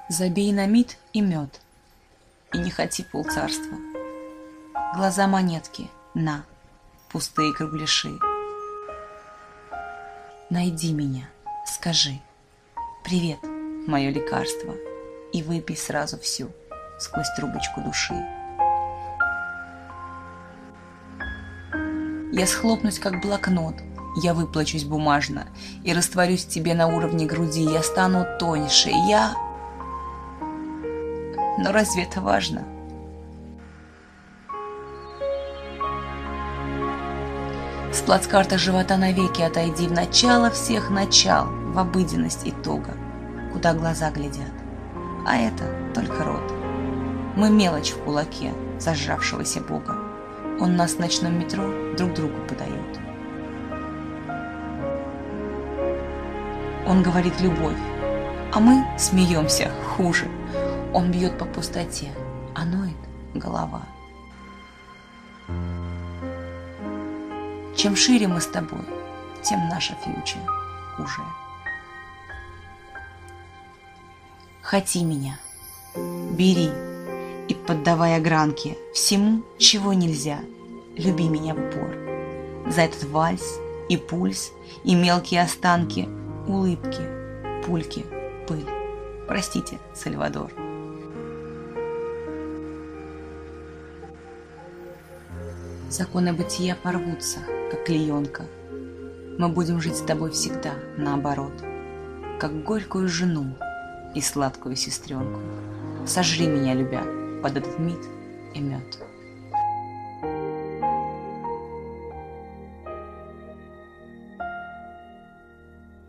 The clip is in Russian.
Забей на мид и мед, и не хоти полцарства. Глаза монетки, на, пустые кругляши. Найди меня, скажи: привет, мое лекарство, и выпей сразу всю сквозь трубочку души. Я схлопнусь, как блокнот, я выплачусь бумажно и растворюсь в тебе на уровне груди. Я стану тоньше, я... Но разве это важно? С плацкарта живота навеки отойди в начало всех начал, в обыденность итога, куда глаза глядят. А это только рот. Мы мелочь в кулаке зажравшегося Бога. Он нас в ночном метро друг другу подает. Он говорит любовь, а мы смеемся хуже. Он бьет по пустоте, а ноет голова. Чем шире мы с тобой, тем наша фьючер уже. Хоти меня, бери и поддавай огранки всему, чего нельзя. Люби меня в упор. За этот вальс и пульс, и мелкие останки, улыбки, пульки, пыль. Простите, Сальвадор. Законы бытия порвутся, как клеенка. Мы будем жить с тобой всегда наоборот, как горькую жену и сладкую сестренку. Сожри меня, любя, под этот мид и мед.